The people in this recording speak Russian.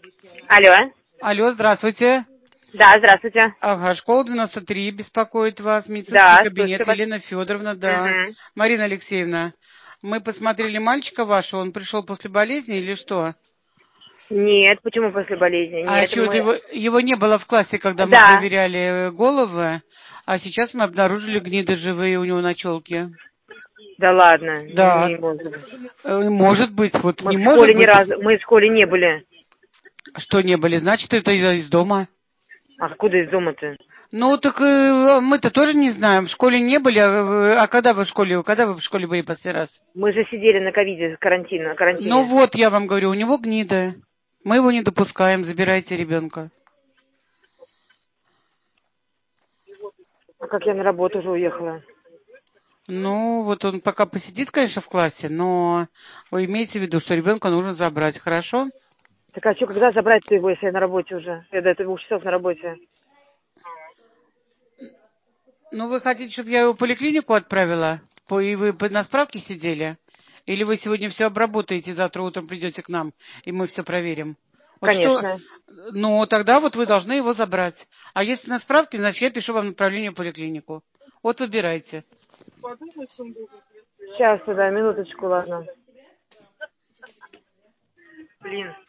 Алло. Алло, здравствуйте. Да, здравствуйте. Ага, школа 93 беспокоит вас, медицинский Да, кабинет, слушаю вас. Елена Федоровна, да. Мгм. Марина Алексеевна, мы посмотрели мальчика вашего, он пришел после болезни или что? Нет, почему после болезни? А Нет, чего-то мы... его не было в классе, когда мы Да. проверяли головы, а сейчас мы обнаружили гниды живые у него на челке. Да ладно, Да, не может быть. может быть, вот Мы не в может школе ни быть, разу, мы в школе не были. что не были, значит, это из дома. А откуда из дома-то? Ну, так мы-то тоже не знаем, в школе не были, а когда вы в школе были последний раз? Мы же сидели на ковиде, на Ну карантине. вот, я вам говорю, у него гнида. Мы его не допускаем, забирайте ребенка. А как я на работу уже уехала? Ну, вот он пока посидит, конечно, в классе, но вы имеете в виду, что ребенка нужно забрать, хорошо? Так а что, когда забрать-то его, если я на работе уже? Я до 2 часов на работе. Ну, вы хотите, чтобы я его в поликлинику отправила? И вы на справке сидели? Или вы сегодня все обработаете, завтра утром придете к нам, и мы все проверим? Вот что? Конечно. Ну, тогда вот вы должны его забрать. А если на справке, значит, я пишу вам направление в поликлинику. Вот выбирайте. Сейчас, да, минуточку, ладно. Блин.